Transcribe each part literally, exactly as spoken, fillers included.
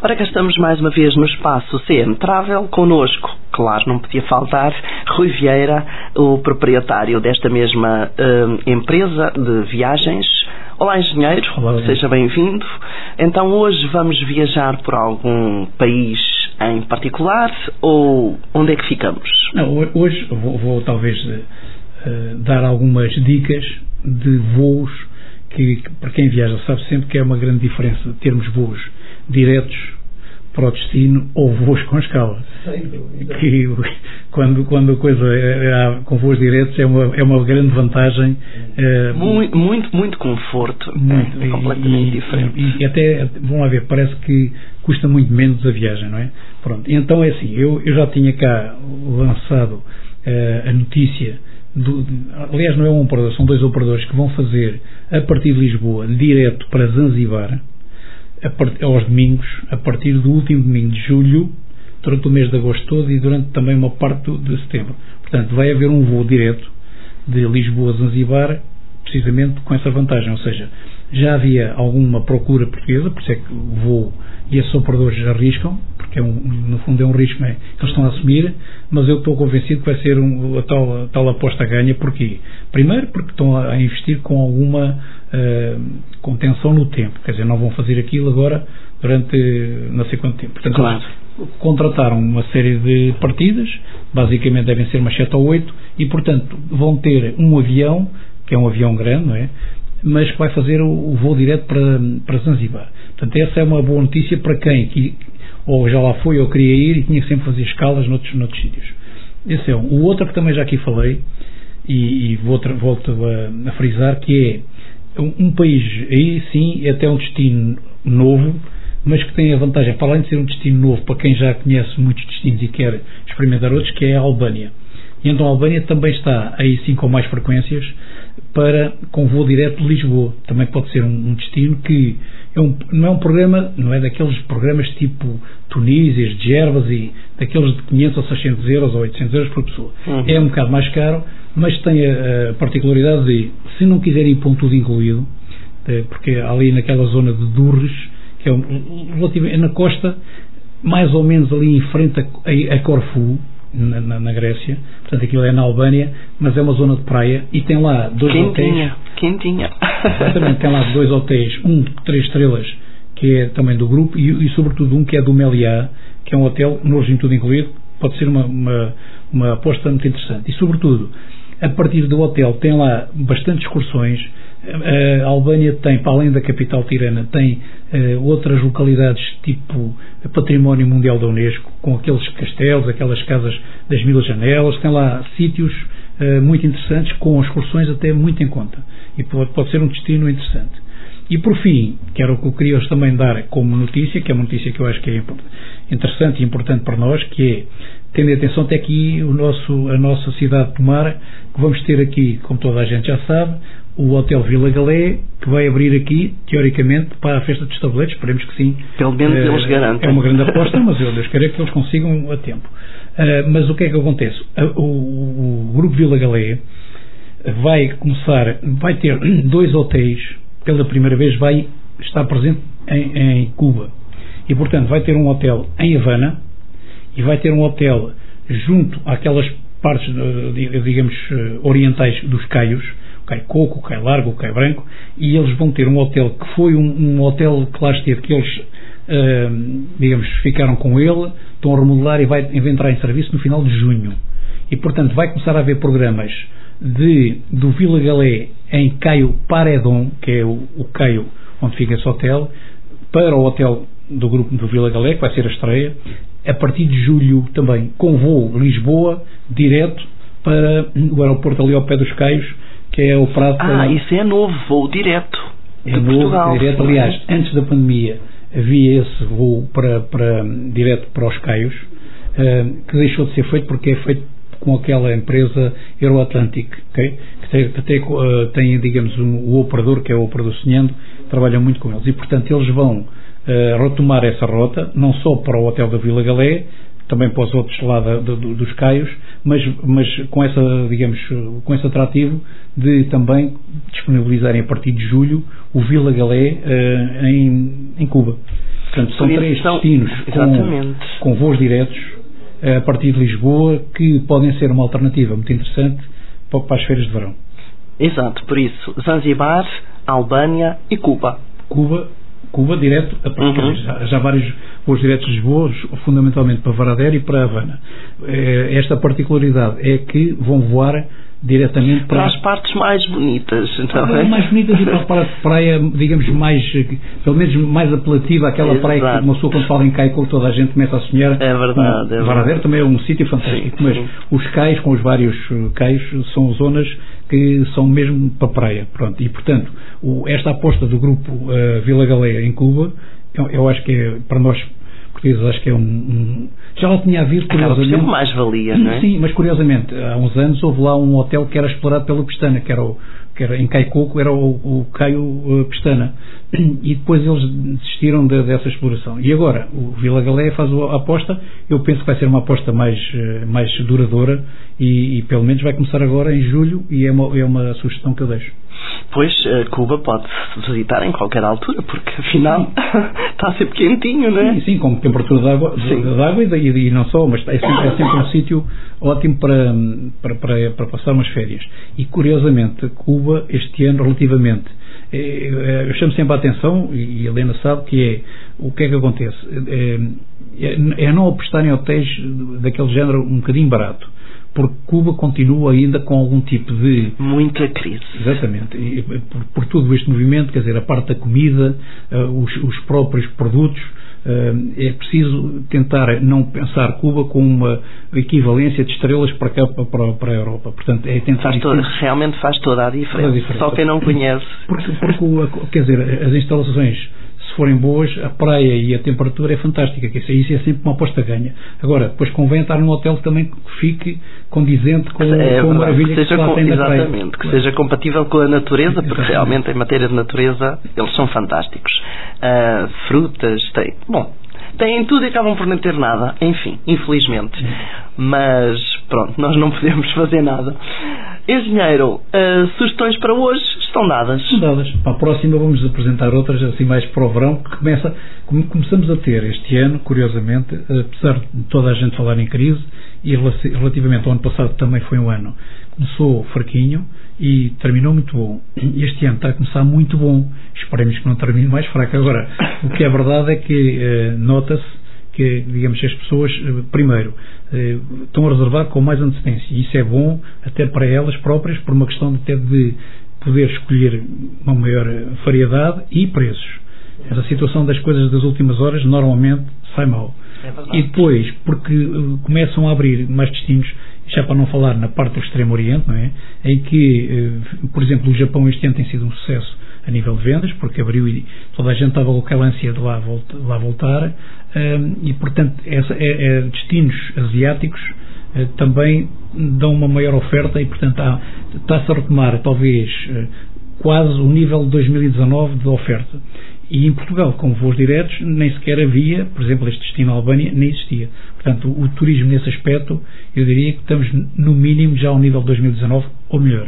Ora, cá estamos mais uma vez no espaço C M Travel, connosco, claro, não podia faltar, Rui Vieira, o proprietário desta mesma uh, empresa de viagens. Olá, engenheiro, Olá, seja bem-vindo. Então, hoje vamos viajar por algum país em particular ou onde é que ficamos? Não, hoje vou, vou talvez uh, dar algumas dicas de voos que, que, para quem viaja, sabe sempre que é uma grande diferença termos voos diretos para o destino ou voos com escala. Que quando, quando a coisa é, é, com voos diretos é uma, é uma grande vantagem. É, muito, muito, muito conforto. Muito, é, completamente e, diferente. E, e até, vamos lá ver, parece que custa muito menos a viagem, não é? Pronto, então é assim, eu, eu já tinha cá lançado uh, a notícia, do, aliás não é um operador, são dois operadores que vão fazer a partir de Lisboa, direto para Zanzibar, a part, aos domingos, a partir do último domingo de julho, durante o mês de agosto todo e durante também uma parte de setembro. Portanto, vai haver um voo direto de Lisboa a Zanzibar, precisamente com essa vantagem, ou seja, já havia alguma procura portuguesa, por isso é que o voo e esses operadores arriscam, porque é um, no fundo é um risco, não é, que eles estão a assumir, mas eu estou convencido que vai ser um, a, tal, a tal aposta ganha. Porquê? Primeiro porque estão a investir com alguma uh, contenção no tempo, quer dizer, não vão fazer aquilo agora durante não sei quanto tempo. Portanto, claro. Contrataram uma série de partidas, basicamente devem ser umas sete ou oito, e portanto vão ter um avião, que é um avião grande, não é? Mas que vai fazer o, o voo direto para, para Zanzibar. Portanto, essa é uma boa notícia para quem que, ou já lá foi ou queria ir e tinha que sempre fazer escalas noutros, noutros sítios. Esse é um. O outro que também já aqui falei, e, e volto, volto a, a frisar, que é um, um país, aí sim, é até um destino novo, mas que tem a vantagem, para além de ser um destino novo para quem já conhece muitos destinos e quer experimentar outros, que é a Albânia. E então a Albânia também está aí sim com mais frequências para, com voo direto de Lisboa. Também pode ser um, um destino que é um, não é um programa, não é daqueles programas tipo Tunísias, Gervas e daqueles de quinhentos ou seiscentos euros ou oitocentos euros por pessoa. Uhum. É um bocado mais caro, mas tem a, a particularidade de, se não quiserem ir com tudo incluído, porque ali naquela zona de Durres, que é, um, é na costa, mais ou menos ali em frente a, a, a Corfu, Na, na, na Grécia, portanto aquilo é na Albânia, mas é uma zona de praia e tem lá dois quentinha, hotéis. Quentinha. Exatamente, tem lá dois hotéis, um de três estrelas, que é também do grupo, e, e sobretudo um que é do Meliá, que é um hotel, no em tudo incluído, pode ser uma, uma, uma aposta muito interessante. E sobretudo, a partir do hotel tem lá bastantes excursões. A Albânia tem, para além da capital Tirana, tem uh, outras localidades tipo Património Mundial da Unesco, com aqueles castelos, aquelas casas das mil janelas, tem lá sítios uh, muito interessantes, com excursões até muito em conta, e pode, pode ser um destino interessante. E por fim, que era o que eu queria hoje também dar como notícia, que é uma notícia que eu acho que é interessante e importante para nós, que é, tendo atenção até aqui o nosso, a nossa cidade de Tomar, que vamos ter aqui, como toda a gente já sabe, o Hotel Vila Galé, que vai abrir aqui, teoricamente, para a festa dos tabuleiros, esperemos que sim. Pelo menos é, eles garantem. É uma grande aposta, mas eu Deus queira que eles consigam a tempo. Uh, mas o que é que acontece? Uh, o, o Grupo Vila Galé vai começar, vai ter dois hotéis, pela primeira vez vai estar presente em, em Cuba. E, portanto, vai ter um hotel em Havana e vai ter um hotel junto àquelas partes, digamos, orientais dos Caios, o Cai Coco, o Cai Largo, o Cai Branco, e eles vão ter um hotel que foi um, um hotel que lá esteve, que eles, uh, digamos, ficaram com ele, estão a remodelar e vai entrar em serviço no final de junho. E, portanto, vai começar a haver programas de, do Vila Galé em Caio Paredon, que é o, o Caio onde fica esse hotel, para o hotel do grupo do Vila Galé, que vai ser a estreia, a partir de julho também, com voo Lisboa, direto para o aeroporto ali ao pé dos Caios, que é o prato. Ah, isso é novo, voo direto de é Portugal. Novo, direto, aliás, antes da pandemia havia esse voo para, para, direto para os Caios, uh, que deixou de ser feito porque é feito com aquela empresa Euroatlantic, okay? Que tem, que tem, uh, tem digamos, um, o operador, que é o operador Sonhando, trabalha muito com eles. E, portanto, eles vão uh, retomar essa rota, não só para o hotel da Vila Galé, também para os outros lá da, do, dos Caios, mas, mas com, essa, digamos, com esse atrativo de também disponibilizarem a partir de julho o Vila Galé uh, em, em Cuba. Portanto, são três são... destinos com, com voos diretos a partir de Lisboa que podem ser uma alternativa muito interessante para as férias de verão. Exato, por isso, Zanzibar, Albânia e Cuba. Cuba, Cuba direto, a uhum. já, já vários voos diretos de Lisboa, fundamentalmente para Varadero e para Havana. Esta particularidade é que vão voar diretamente para, para as partes mais bonitas, não é? Mais bonitas e para a parte de praia, digamos, mais, pelo menos mais apelativa, aquela Exato. Praia que uma pessoa quando fala em Caico toda a gente começa a sonhar. É verdade. É Varadero também é um sítio fantástico, sim, mas sim. Os cais, com os vários cais, são zonas que são mesmo para praia, pronto, e portanto, o, esta aposta do grupo uh, Vila Galea em Cuba, eu, eu acho que é, para nós portugueses, acho que é um, um já lá tinha havido, curiosamente, acaba mais valia, não é? Sim, mas curiosamente, há uns anos houve lá um hotel que era explorado pela Pestana, que era, o, que era em Caicoco, era o, o Caio uh, Pestana, e depois eles desistiram de, dessa exploração. E agora, o Vila Galea faz a aposta, eu penso que vai ser uma aposta mais, uh, mais duradoura e, e pelo menos vai começar agora em julho e é uma, é uma sugestão que eu deixo. Pois, Cuba pode visitar em qualquer altura, porque afinal está sempre quentinho, não é? Sim, sim, com temperatura de água, de, de água e, e, e não só, mas é sempre, é sempre um sítio ótimo para, para, para, para passar umas férias. E curiosamente, Cuba este ano relativamente, é, eu chamo sempre a atenção, e a Helena sabe, que é, o que é que acontece? É, é não apostar em hotéis daquele género um bocadinho barato. Porque Cuba continua ainda com algum tipo de... Muita crise. Exatamente. E, por, por todo este movimento, quer dizer, a parte da comida, uh, os, os próprios produtos, uh, é preciso tentar não pensar Cuba com uma equivalência de estrelas para cá, para, para a Europa. Portanto, é tentar... Faz toda, realmente faz toda a diferença. Toda a diferença. Só quem não conhece. Porque, porque, quer dizer, as instalações, se forem boas, a praia e a temperatura é fantástica, que isso, isso é sempre uma aposta ganha. Agora, depois convém estar num hotel também que fique condizente com, é, com a maravilha que, que lá com, tem na praia. Exatamente, que seja compatível com a natureza, porque exatamente. Realmente em matéria de natureza eles são fantásticos. Uh, frutas, tem, bom, têm tudo e acabam por não ter nada, enfim, infelizmente. Mas pronto, nós não podemos fazer nada. Engenheiro, uh, sugestões para hoje estão dadas? Estão dadas. Para a próxima vamos apresentar outras assim mais para o verão, que começa, começamos a ter este ano, curiosamente, apesar de toda a gente falar em crise, e relativamente ao ano passado também foi um ano, começou fraquinho e terminou muito bom. Este ano está a começar muito bom. Esperemos que não termine mais fraco. Agora, o que é verdade é que uh, nota-se que, digamos, as pessoas, primeiro, eh, estão a reservar com mais antecedência. E isso é bom até para elas próprias, por uma questão de ter de poder escolher uma maior variedade e preços. Essa situação das coisas das últimas horas normalmente sai mal. É e depois, porque uh, começam a abrir mais destinos, já para não falar na parte do Extremo Oriente, não é? Em que, uh, por exemplo, o Japão este ano tem sido um sucesso a nível de vendas, porque abriu e toda a gente estava com aquela ânsia de lá, volta, de lá voltar, um, e portanto essa, é, é, destinos asiáticos uh, também dão uma maior oferta e portanto há, está-se a retomar talvez uh, quase o nível de dois mil e dezanove de oferta. E em Portugal, com voos diretos, nem sequer havia, por exemplo, este destino Albânia, nem existia. Portanto, o, o turismo nesse aspecto, eu diria que estamos no mínimo já ao nível de dois mil e dezanove ou melhor.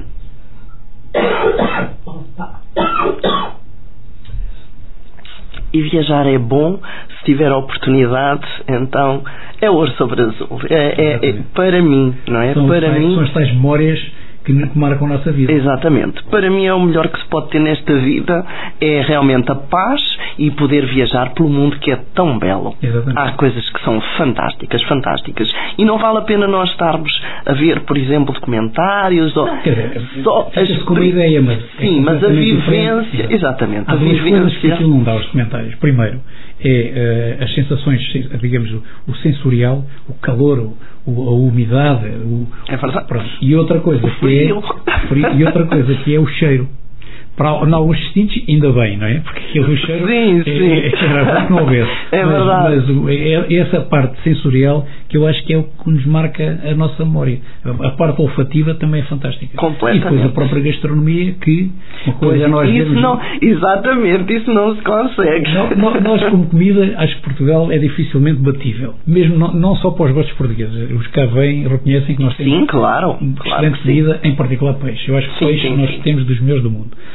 E viajar é bom, se tiver a oportunidade, então é ouro sobre azul. É, é, é para mim, não é? São, para tais, mim, são as tais memórias que marcam a nossa vida. Exatamente. Para mim é o melhor que se pode ter nesta vida, é realmente a paz e poder viajar pelo mundo que é tão belo. Exatamente. Há coisas que são fantásticas, fantásticas. E não vale a pena nós estarmos a ver, por exemplo, documentários ou... Quer dizer, só as... com uma ideia, mas... Sim, é mas a vivência... Exatamente. Há a duas vivência... coisas que aquilo não dá aos documentários. Primeiro, é uh, as sensações, digamos, o, o sensorial, o calor, o, o, a umidade, o, é verdade. Pronto. E outra coisa que é... E outra coisa que é o cheiro. Para, em alguns destinos, ainda bem, não é? Porque aquele cheiro sim, é, sim. É, é, era bom que não houvesse. É mas, verdade. Mas o, é, essa parte sensorial que eu acho que é o que nos marca a nossa memória. A, a parte olfativa também é fantástica. Completamente. E depois a própria gastronomia, que uma coisa é nós isso vermos, não, exatamente, isso não se consegue. Não, nós, como comida, acho que Portugal é dificilmente batível. Mesmo não, não só para os gostos portugueses. Os que cá vêm reconhecem que nós temos sim, claro, um claro excelente comida, em particular peixe. Eu acho que sim, peixe sim, nós sim. temos dos melhores do mundo.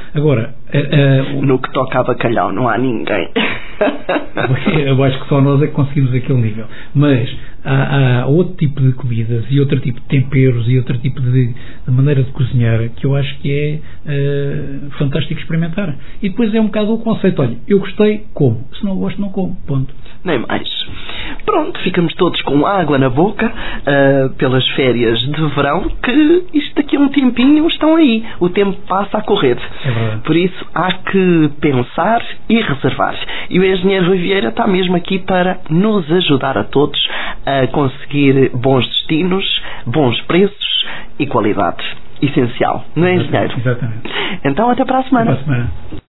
Agora, uh, uh, no que toca a bacalhau não há ninguém. Eu acho que só nós é que conseguimos aquele nível. Mas há, há outro tipo de comidas e outro tipo de temperos e outro tipo de, de maneira de cozinhar que eu acho que é uh, fantástico experimentar. E depois é um bocado o conceito, olha, eu gostei, como. Se não gosto, não como. Ponto. Nem mais. Pronto, ficamos todos com água na boca uh, pelas férias de verão, que isto daqui a um tempinho estão aí. O tempo passa a correr. É verdade. Por isso há que pensar e reservar. E o engenheiro Rui Vieira está mesmo aqui para nos ajudar a todos a conseguir bons destinos, bons preços e qualidade. Essencial, não é, engenheiro? Exatamente. Então até para a semana. Até para a semana.